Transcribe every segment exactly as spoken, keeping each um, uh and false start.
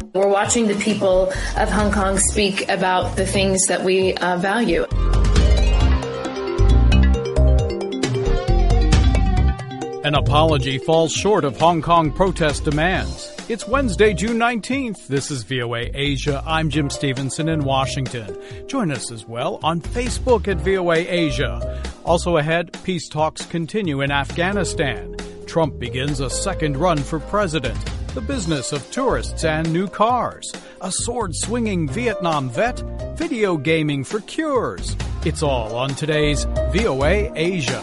We're watching the people of Hong Kong speak about the things that we uh, value. An apology falls short of Hong Kong protest demands. It's Wednesday, June nineteenth. This is V O A Asia. I'm Jim Stevenson in Washington. Join us as well on Facebook at V O A Asia. Also ahead, peace talks continue in Afghanistan. Trump begins a second run for president. The business of tourists and new cars. A sword-swinging Vietnam vet. Video gaming for cures. It's all on today's V O A Asia.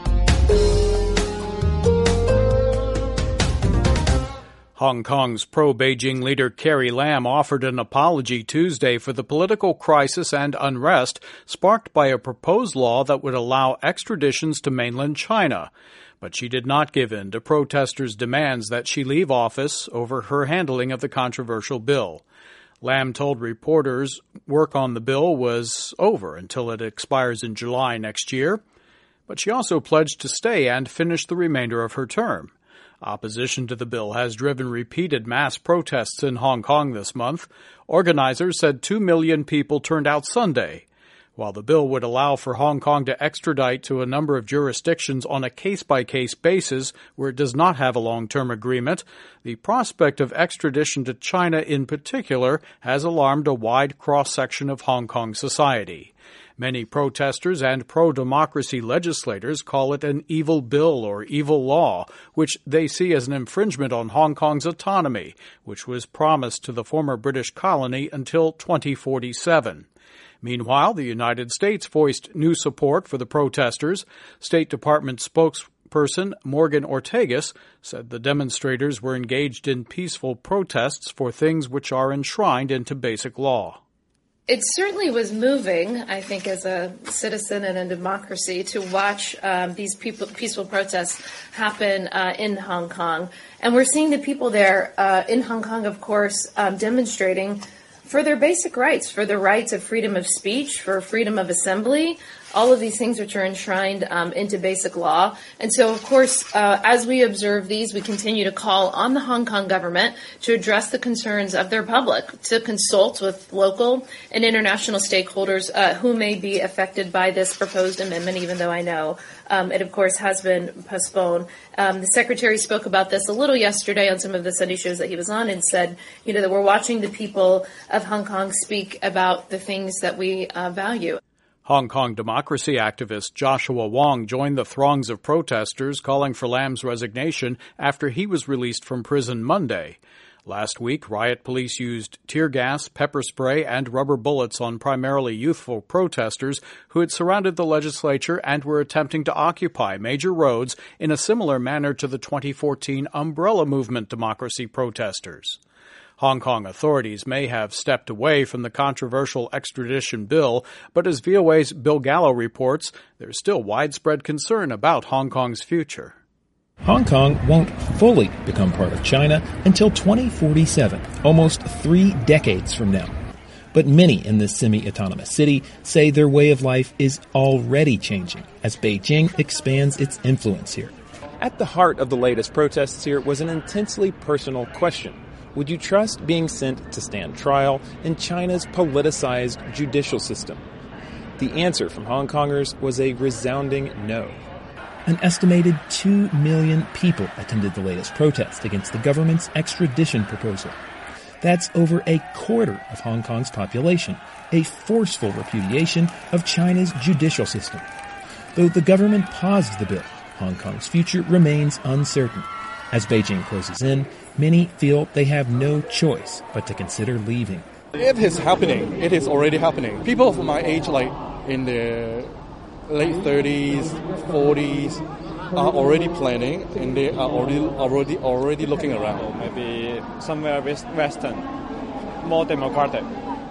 Hong Kong's pro-Beijing leader Carrie Lam offered an apology Tuesday for the political crisis and unrest sparked by a proposed law that would allow extraditions to mainland China. But she did not give in to protesters' demands that she leave office over her handling of the controversial bill. Lam told reporters work on the bill was over until it expires in July next year. But she also pledged to stay and finish the remainder of her term. Opposition to the bill has driven repeated mass protests in Hong Kong this month. Organizers said two million people turned out Sunday. While the bill would allow for Hong Kong to extradite to a number of jurisdictions on a case-by-case basis where it does not have a long-term agreement, the prospect of extradition to China in particular has alarmed a wide cross-section of Hong Kong society. Many protesters and pro-democracy legislators call it an evil bill or evil law, which they see as an infringement on Hong Kong's autonomy, which was promised to the former British colony until twenty forty-seven. Meanwhile, the United States voiced new support for the protesters. State Department spokesperson Morgan Ortagus said the demonstrators were engaged in peaceful protests for things which are enshrined into basic law. It certainly was moving, I think, as a citizen and a democracy to watch um, these people, peaceful protests happen uh, in Hong Kong. And we're seeing the people there uh, in Hong Kong, of course, um, demonstrating for their basic rights, for the rights of freedom of speech, for freedom of assembly, all of these things which are enshrined um, into basic law. And so, of course, uh, as we observe these, we continue to call on the Hong Kong government to address the concerns of their public, to consult with local and international stakeholders uh, who may be affected by this proposed amendment, even though I know um, it, of course, has been postponed. Um, the Secretary spoke about this a little yesterday on some of the Sunday shows that he was on and said, you know, that we're watching the people of Hong Kong speak about the things that we uh, value. Hong Kong democracy activist Joshua Wong joined the throngs of protesters calling for Lam's resignation after he was released from prison Monday. Last week, riot police used tear gas, pepper spray, and rubber bullets on primarily youthful protesters who had surrounded the legislature and were attempting to occupy major roads in a similar manner to the twenty fourteen Umbrella Movement democracy protesters. Hong Kong authorities may have stepped away from the controversial extradition bill, but as V O A's Bill Gallo reports, there's still widespread concern about Hong Kong's future. Hong Kong won't fully become part of China until twenty forty-seven, almost three decades from now. But many in this semi-autonomous city say their way of life is already changing as Beijing expands its influence here. At the heart of the latest protests here was an intensely personal question. Would you trust being sent to stand trial in China's politicized judicial system? The answer from Hong Kongers was a resounding no. An estimated two million people attended the latest protest against the government's extradition proposal. That's over a quarter of Hong Kong's population, a forceful repudiation of China's judicial system. Though the government paused the bill, Hong Kong's future remains uncertain. As Beijing closes in, many feel they have no choice but to consider leaving. It is happening. It is already happening. People of my age, like in their late thirties, forties, are already planning, and they are already already already looking around. Maybe somewhere western, more democratic.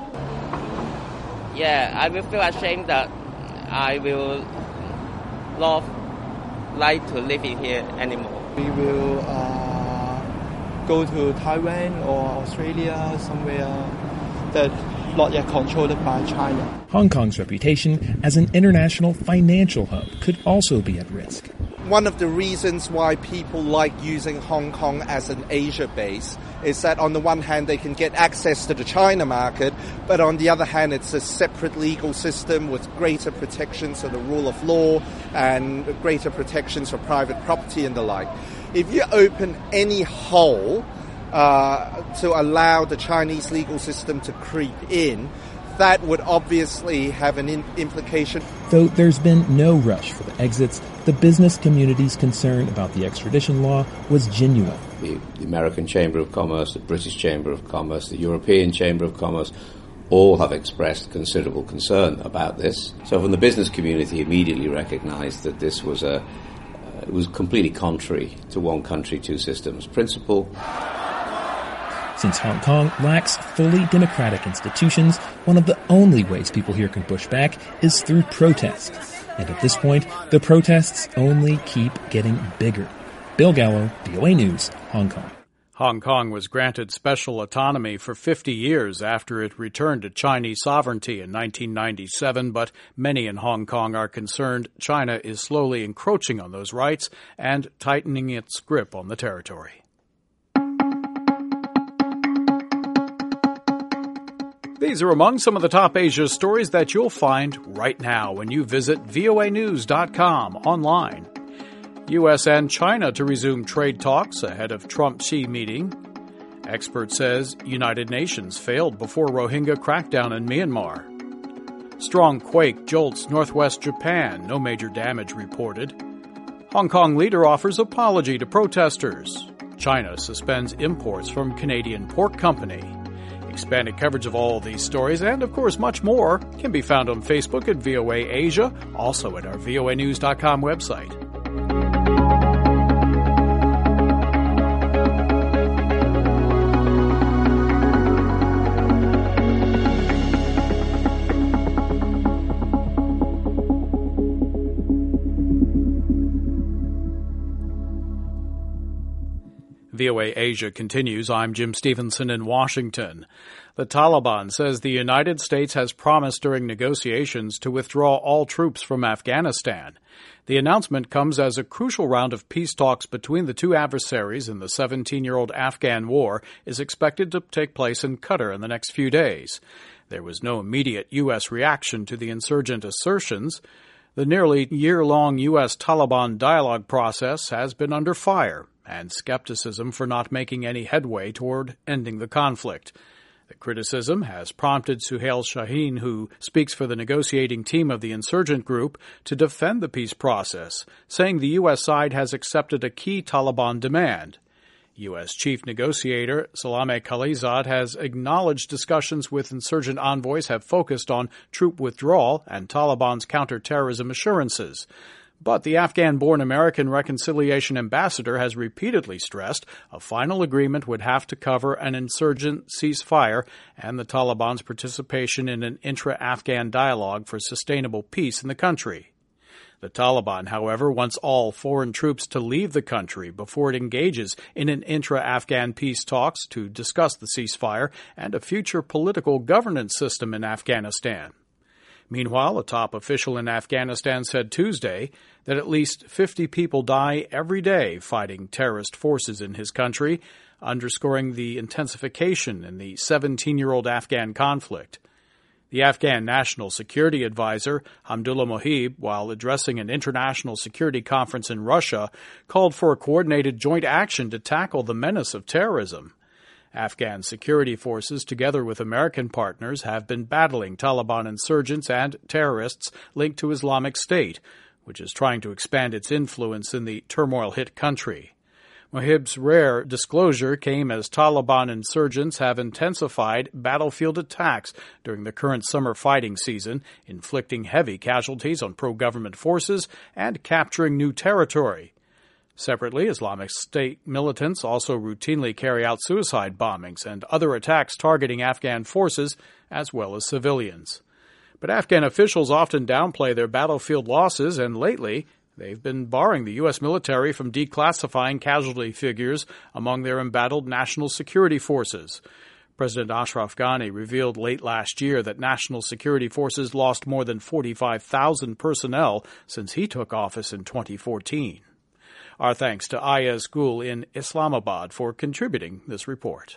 Yeah, I will feel ashamed that I will not like to live in here anymore. We will uh, go to Taiwan or Australia, somewhere that not yet controlled by China. Hong Kong's reputation as an international financial hub could also be at risk. one of the reasons why people like using Hong Kong as an Asia base is that on the one hand they can get access to the China market, but on the other hand it's a separate legal system with greater protections of the rule of law and greater protections for private property and the like. If you open any hole uh, to allow the Chinese legal system to creep in, that would obviously have an in- implication. Though there's been no rush for the exits, the business community's concern about the extradition law was genuine. The, the American Chamber of Commerce, the British Chamber of Commerce, the European Chamber of Commerce, all have expressed considerable concern about this. So from the business community immediately recognized that this was a, uh, it was completely contrary to one country, two systems principle. Since Hong Kong lacks fully democratic institutions, one of the only ways people here can push back is through protest. And at this point, the protests only keep getting bigger. Bill Gallo, V O A News, Hong Kong. Hong Kong was granted special autonomy for fifty years after it returned to Chinese sovereignty in nineteen ninety-seven, but many in Hong Kong are concerned China is slowly encroaching on those rights and tightening its grip on the territory. These are among some of the top Asia stories that you'll find right now when you visit V O A news dot com online. U S and China to resume trade talks ahead of Trump-Xi meeting. Expert says United Nations failed before Rohingya crackdown in Myanmar. Strong quake jolts northwest Japan, no major damage reported. Hong Kong leader offers apology to protesters. China suspends imports from Canadian pork company. Expanded coverage of all of these stories and, of course, much more can be found on Facebook at V O A Asia, also at our V O A news dot com website. V O A Asia continues. I'm Jim Stevenson in Washington. The Taliban says the United States has promised during negotiations to withdraw all troops from Afghanistan. The announcement comes as a crucial round of peace talks between the two adversaries in the seventeen-year-old Afghan war is expected to take place in Qatar in the next few days. There was no immediate U S reaction to the insurgent assertions. The nearly year-long U S Taliban dialogue process has been under fire, and skepticism for not making any headway toward ending the conflict. The criticism has prompted Suhail Shaheen, who speaks for the negotiating team of the insurgent group, to defend the peace process, saying the U S side has accepted a key Taliban demand. U S chief negotiator Salameh Khalilzad has acknowledged discussions with insurgent envoys have focused on troop withdrawal and Taliban's counterterrorism assurances. But the Afghan-born American Reconciliation Ambassador has repeatedly stressed a final agreement would have to cover an insurgent ceasefire and the Taliban's participation in an intra-Afghan dialogue for sustainable peace in the country. The Taliban, however, wants all foreign troops to leave the country before it engages in an intra-Afghan peace talks to discuss the ceasefire and a future political governance system in Afghanistan. Meanwhile, a top official in Afghanistan said Tuesday that at least fifty people die every day fighting terrorist forces in his country, underscoring the intensification in the seventeen-year-old Afghan conflict. The Afghan National Security Advisor, Hamdullah Mohib, while addressing an international security conference in Russia, called for a coordinated joint action to tackle the menace of terrorism. Afghan security forces, together with American partners, have been battling Taliban insurgents and terrorists linked to Islamic State, which is trying to expand its influence in the turmoil-hit country. Mohib's rare disclosure came as Taliban insurgents have intensified battlefield attacks during the current summer fighting season, inflicting heavy casualties on pro-government forces and capturing new territory. Separately, Islamic State militants also routinely carry out suicide bombings and other attacks targeting Afghan forces as well as civilians. But Afghan officials often downplay their battlefield losses, and lately they've been barring the U S military from declassifying casualty figures among their embattled national security forces. President Ashraf Ghani revealed late last year that national security forces lost more than forty-five thousand personnel since he took office in twenty fourteen. Our thanks to Ayaz Gul in Islamabad for contributing this report.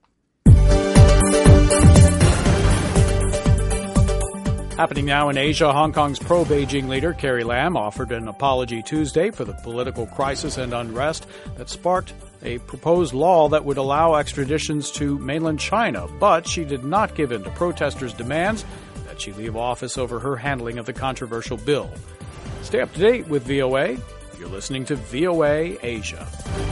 Happening now in Asia, Hong Kong's pro-Beijing leader Carrie Lam offered an apology Tuesday for the political crisis and unrest that sparked a proposed law that would allow extraditions to mainland China, but she did not give in to protesters' demands that she leave office over her handling of the controversial bill. Stay up to date with V O A. You're listening to V O A Asia.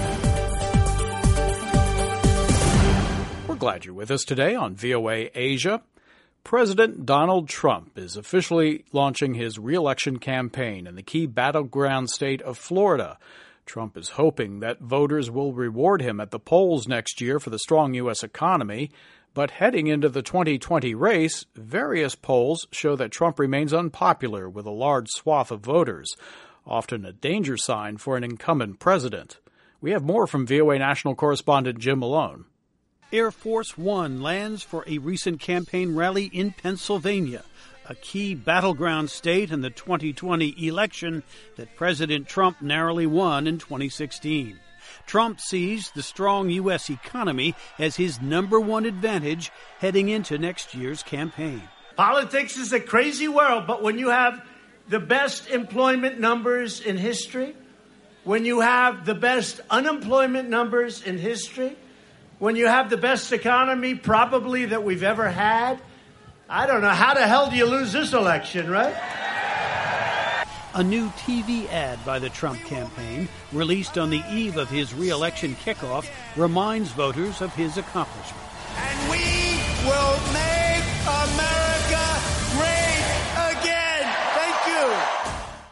We're glad you're with us today on V O A Asia. President Donald Trump is officially launching his re-election campaign in the key battleground state of Florida. Trump is hoping that voters will reward him at the polls next year for the strong U S economy. But heading into the twenty twenty race, various polls show that Trump remains unpopular with a large swath of voters, often a danger sign for an incumbent president. We have more from V O A national correspondent Jim Malone. Air Force One lands for a recent campaign rally in Pennsylvania, a key battleground state in the twenty twenty election that President Trump narrowly won in twenty sixteen. Trump sees the strong U S economy as his number one advantage heading into next year's campaign. Politics is a crazy world, but when you have the best employment numbers in history, when you have the best unemployment numbers in history, when you have the best economy probably that we've ever had, I don't know, how the hell do you lose this election, right? A new T V ad by the Trump campaign, released on the eve of his re-election kickoff, reminds voters of his accomplishment. And we will make America great again. Thank you.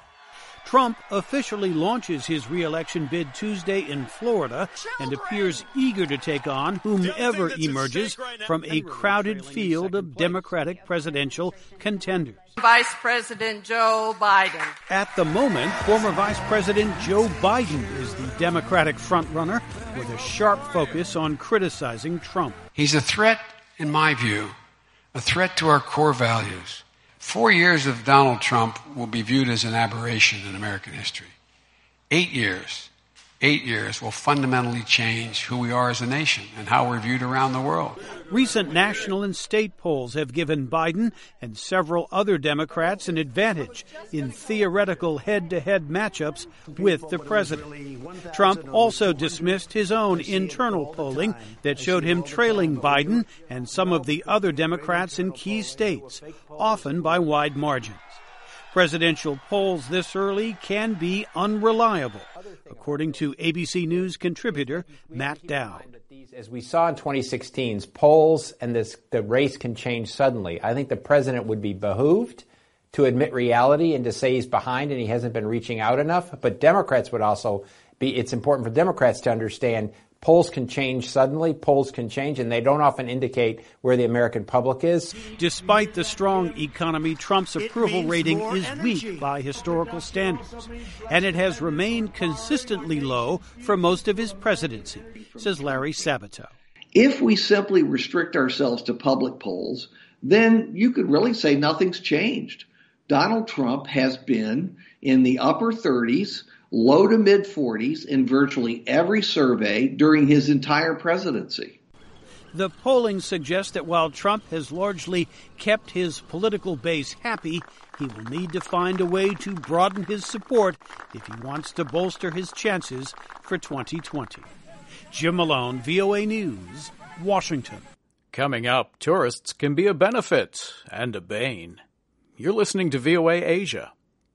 Trump officially launches his re-election bid Tuesday in Florida and appears eager to take on whomever emerges from a crowded field of Democratic presidential contenders. Vice President Joe Biden. At the moment, former Vice President Joe Biden is the Democratic frontrunner with a sharp focus on criticizing Trump. He's a threat, in my view, a threat to our core values. Four years of Donald Trump will be viewed as an aberration in American history. Eight years, eight years will fundamentally change who we are as a nation and how we're viewed around the world. Recent national and state polls have given Biden and several other Democrats an advantage in theoretical head-to-head matchups with the president. Trump also dismissed his own internal polling that showed him trailing Biden and some of the other Democrats in key states, often by wide margins. Presidential polls this early can be unreliable, according to A B C News contributor Matt Dowd. As we saw in twenty sixteen's polls and this, the race can change suddenly. I think the president would be behooved to admit reality and to say he's behind and he hasn't been reaching out enough. But Democrats would also be, it's important for Democrats to understand polls can change suddenly, polls can change, and they don't often indicate where the American public is. Despite the strong economy, Trump's approval rating is weak by historical standards, and it has remained consistently low for most of his presidency, says Larry Sabato. If we simply restrict ourselves to public polls, then you could really say nothing's changed. Donald Trump has been in the upper thirties, low to mid forties in virtually every survey during his entire presidency. The polling suggests that while Trump has largely kept his political base happy, he will need to find a way to broaden his support if he wants to bolster his chances for twenty twenty. Jim Malone, V O A News, Washington. Coming up, tourists can be a benefit and a bane. You're listening to V O A Asia.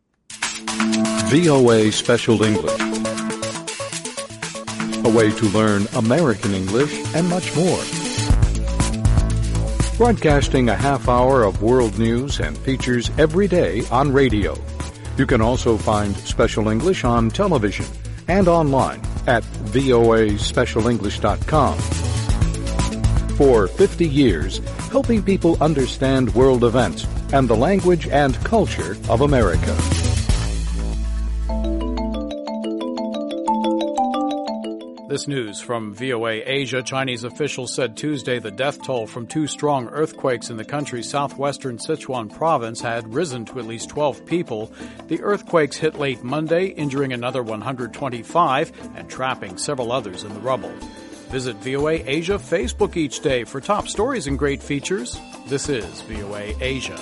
V O A Special English, a way to learn American English and much more. Broadcasting a half hour of world news and features every day on radio. You can also find Special English on television and online at V O A special english dot com. For fifty years, helping people understand world events and the language and culture of America. This news from V O A Asia. Chinese officials said Tuesday the death toll from two strong earthquakes in the country's southwestern Sichuan province had risen to at least twelve people. The earthquakes hit late Monday, injuring another one hundred twenty-five and trapping several others in the rubble. Visit V O A Asia Facebook each day for top stories and great features. This is V O A Asia.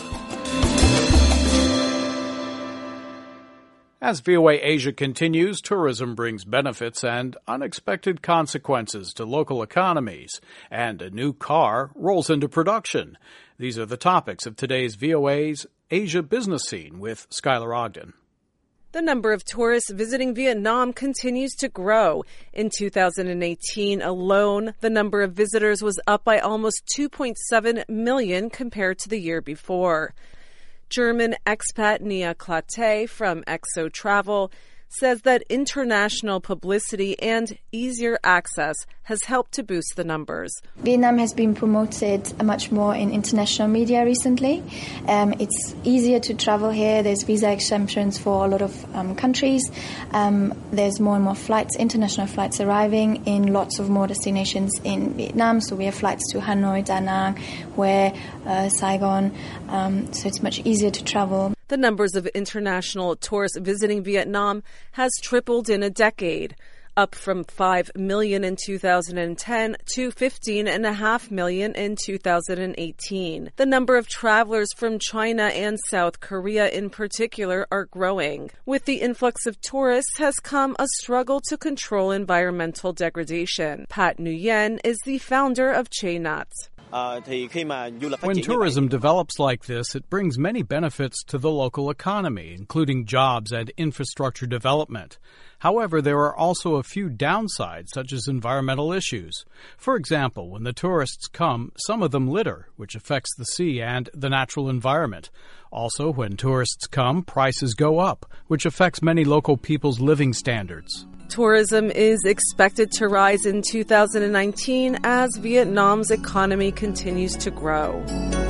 As V O A Asia continues, tourism brings benefits and unexpected consequences to local economies, and a new car rolls into production. These are the topics of today's V O A's Asia Business Scene with Skylar Ogden. The number of tourists visiting Vietnam continues to grow. In two thousand eighteen alone, the number of visitors was up by almost two point seven million compared to the year before. German expat Nia Clate from Exo Travel says that international publicity and easier access has helped to boost the numbers. Vietnam has been promoted much more in international media recently. Um, it's easier to travel here. There's visa exemptions for a lot of um, countries. Um, there's more and more flights, international flights arriving in lots of more destinations in Vietnam. So we have flights to Hanoi, Da Nang, Hue, uh, Saigon. Um, so it's much easier to travel. The numbers of international tourists visiting Vietnam has tripled in a decade, up from five million in two thousand ten to fifteen point five million in two thousand eighteen. The number of travelers from China and South Korea in particular are growing. With the influx of tourists has come a struggle to control environmental degradation. Pat Nguyen is the founder of Che Nat. When tourism develops like this, it brings many benefits to the local economy, including jobs and infrastructure development. However, there are also a few downsides, such as environmental issues. For example, when the tourists come, some of them litter, which affects the sea and the natural environment. Also, when tourists come, prices go up, which affects many local people's living standards. Tourism is expected to rise in two thousand nineteen as Vietnam's economy continues to grow.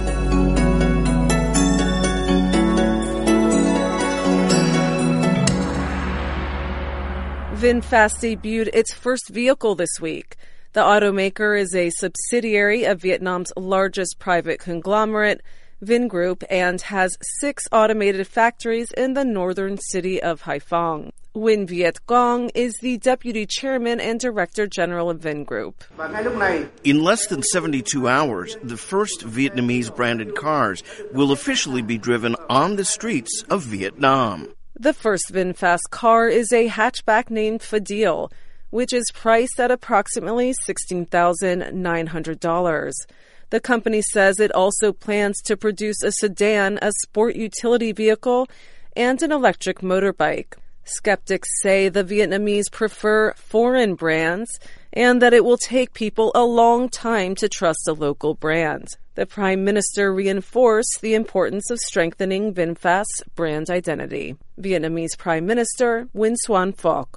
VinFast debuted its first vehicle this week. The automaker is a subsidiary of Vietnam's largest private conglomerate, Vingroup, and has six automated factories in the northern city of Haiphong. Nguyen Viet Cong is the deputy chairman and director general of Vingroup. In less than seventy-two hours, the first Vietnamese-branded cars will officially be driven on the streets of Vietnam. The first VinFast car is a hatchback named Fadil, which is priced at approximately sixteen thousand nine hundred dollars. The company says it also plans to produce a sedan, a sport utility vehicle, and an electric motorbike. Skeptics say the Vietnamese prefer foreign brands and that it will take people a long time to trust a local brand. The Prime Minister reinforced the importance of strengthening VinFast's brand identity. Vietnamese Prime Minister Nguyen Xuan Phuc.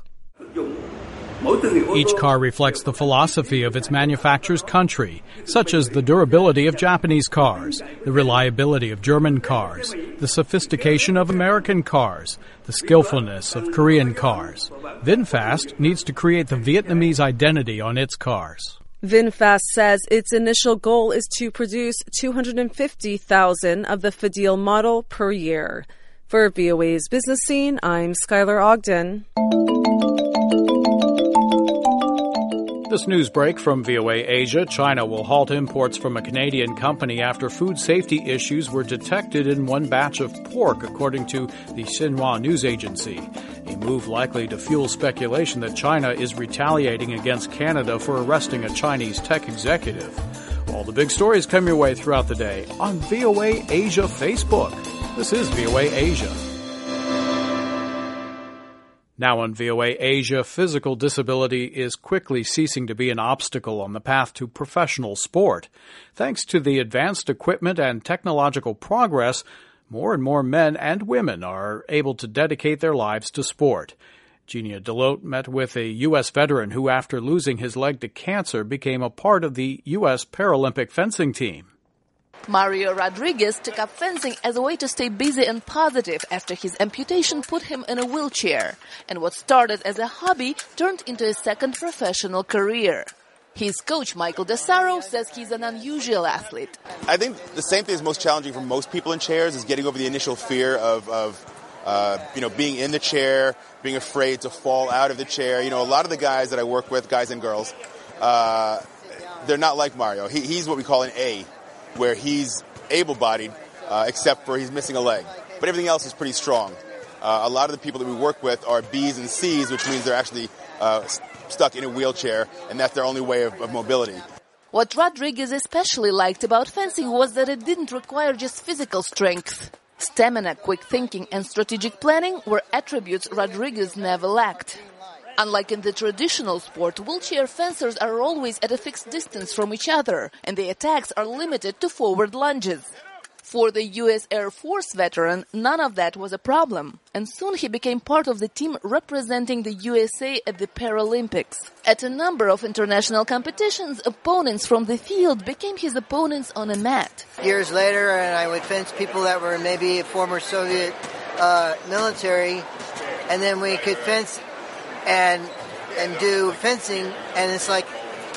Each car reflects the philosophy of its manufacturer's country, such as the durability of Japanese cars, the reliability of German cars, the sophistication of American cars, the skillfulness of Korean cars. VinFast needs to create the Vietnamese identity on its cars. VinFast says its initial goal is to produce two hundred fifty thousand of the Fadil model per year. For V O A's Business Scene, I'm Skylar Ogden. This news break from V O A Asia. China will halt imports from a Canadian company after food safety issues were detected in one batch of pork, according to the Xinhua news agency. A move likely to fuel speculation that China is retaliating against Canada for arresting a Chinese tech executive. All the big stories come your way throughout the day on V O A Asia Facebook. This is V O A Asia. Now on V O A Asia, physical disability is quickly ceasing to be an obstacle on the path to professional sport. Thanks to the advanced equipment and technological progress, more and more men and women are able to dedicate their lives to sport. Genia Delotte met with a U S veteran who, after losing his leg to cancer, became a part of the U S Paralympic fencing team. Mario Rodriguez took up fencing as a way to stay busy and positive after his amputation put him in a wheelchair, and what started as a hobby turned into a second professional career. His coach, Michael Desaro, says he's an unusual athlete. I think the same thing is most challenging for most people in chairs is getting over the initial fear of, of uh, you know, being in the chair, being afraid to fall out of the chair. You know, a lot of the guys that I work with, guys and girls, uh, they're not like Mario. He, he's what we call an A, where he's able-bodied, uh, except for he's missing a leg. But everything else is pretty strong. Uh, a lot of the people that we work with are B's and C's, which means they're actually uh, stuck in a wheelchair, and that's their only way of, of mobility. What Rodriguez especially liked about fencing was that it didn't require just physical strength. Stamina, quick thinking, and strategic planning were attributes Rodriguez never lacked. Unlike in the traditional sport, wheelchair fencers are always at a fixed distance from each other, and the attacks are limited to forward lunges. For the U S Air Force veteran, none of that was a problem, and soon he became part of the team representing the U S A at the Paralympics. At a number of international competitions, opponents from the field became his opponents on a mat. Years later, and I would fence people that were maybe former Soviet uh, military, and then we could fence and and do fencing, and it's like,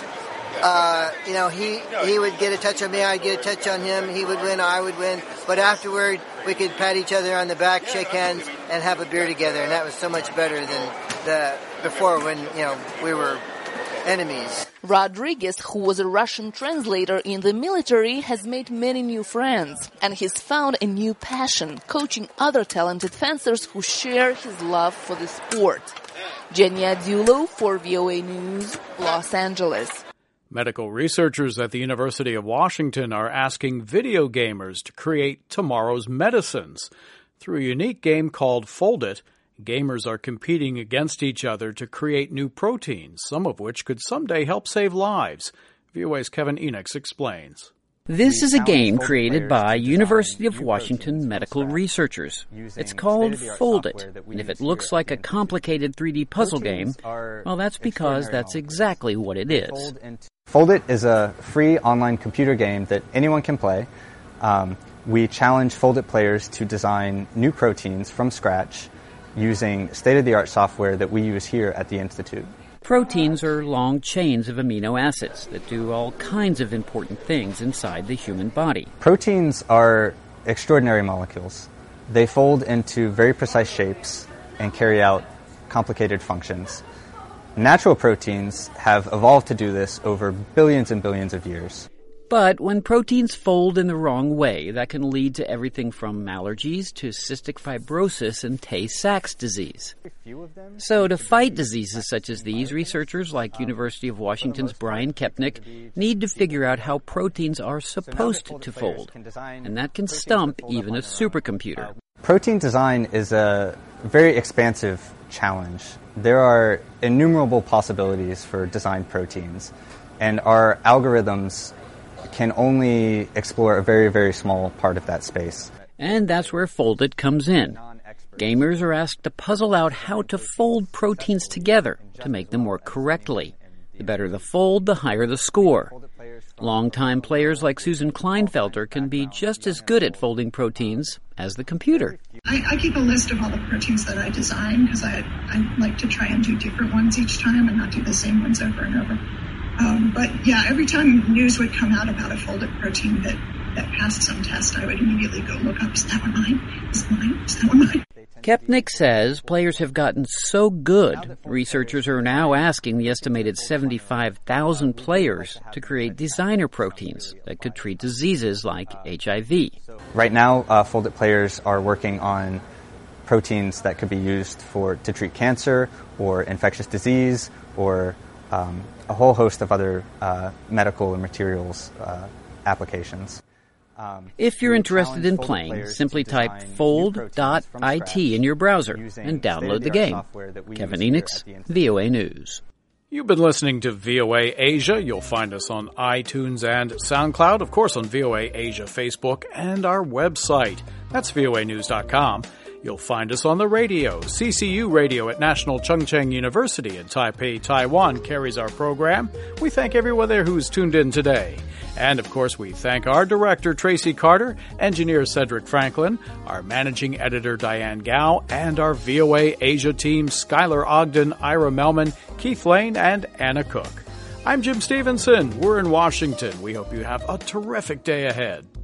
uh, you know, he he would get a touch on me, I'd get a touch on him, he would win, I would win, but afterward we could pat each other on the back, shake hands, and have a beer together, and that was so much better than the before when, you know, we were enemies. Rodriguez, who was a Russian translator in the military, has made many new friends, and he's found a new passion, coaching other talented fencers who share his love for the sport. Genia Dulo for V O A News, Los Angeles. Medical researchers at the University of Washington are asking video gamers to create tomorrow's medicines. Through a unique game called Fold It, gamers are competing against each other to create new proteins, some of which could someday help save lives. V O A's Kevin Enochs explains. This is a game created by University of Washington medical researchers. It's called Fold It, and if it looks like a complicated three D puzzle game, well, that's because that's exactly what it is. Fold It is a free online computer game that anyone can play. Um, we challenge Fold It players to design new proteins from scratch using state-of-the-art software that we use here at the Institute. Proteins are long chains of amino acids that do all kinds of important things inside the human body. Proteins are extraordinary molecules. They fold into very precise shapes and carry out complicated functions. Natural proteins have evolved to do this over billions and billions of years. But when proteins fold in the wrong way, that can lead to everything from allergies to cystic fibrosis and Tay-Sachs disease. So to fight diseases such as these, researchers like University of Washington's Brian Kepnick need to figure out how proteins are supposed to fold. And that can stump even a supercomputer. Protein design is a very expansive challenge. There are innumerable possibilities for designed proteins, and our algorithms can only explore a very, very small part of that space. And that's where Fold It comes in. Gamers are asked to puzzle out how to fold proteins together to make them work correctly. The better the fold, the higher the score. Longtime players like Susan Kleinfelter can be just as good at folding proteins as the computer. I, I keep a list of all the proteins that I design because I, I like to try and do different ones each time and not do the same ones over and over. Um, but yeah, every time news would come out about a folded protein that, that passed some test, I would immediately go look up, is that one mine? Is it mine? Is that one mine? Kepnick says players have gotten so good, researchers are now asking the estimated seventy-five thousand players to create designer proteins that could treat diseases like H I V. Right now, uh, Fold It players are working on proteins that could be used for to treat cancer or infectious disease or um, a whole host of other uh, medical and materials uh, applications. Um, if you're interested in playing, simply type fold dot I T in your browser and download the game. Kevin Enochs, V O A News. You've been listening to V O A Asia. You'll find us on iTunes and SoundCloud, of course on V O A Asia Facebook and our website. That's V O A news dot com. You'll find us on the radio. C C U Radio at National Chung Cheng University in Taipei, Taiwan carries our program. We thank everyone there who's tuned in today. And, of course, we thank our director, Tracy Carter, engineer Cedric Franklin, our managing editor, Diane Gao, and our V O A Asia team, Skylar Ogden, Ira Melman, Keith Lane, and Anna Cook. I'm Jim Stevenson. We're in Washington. We hope you have a terrific day ahead.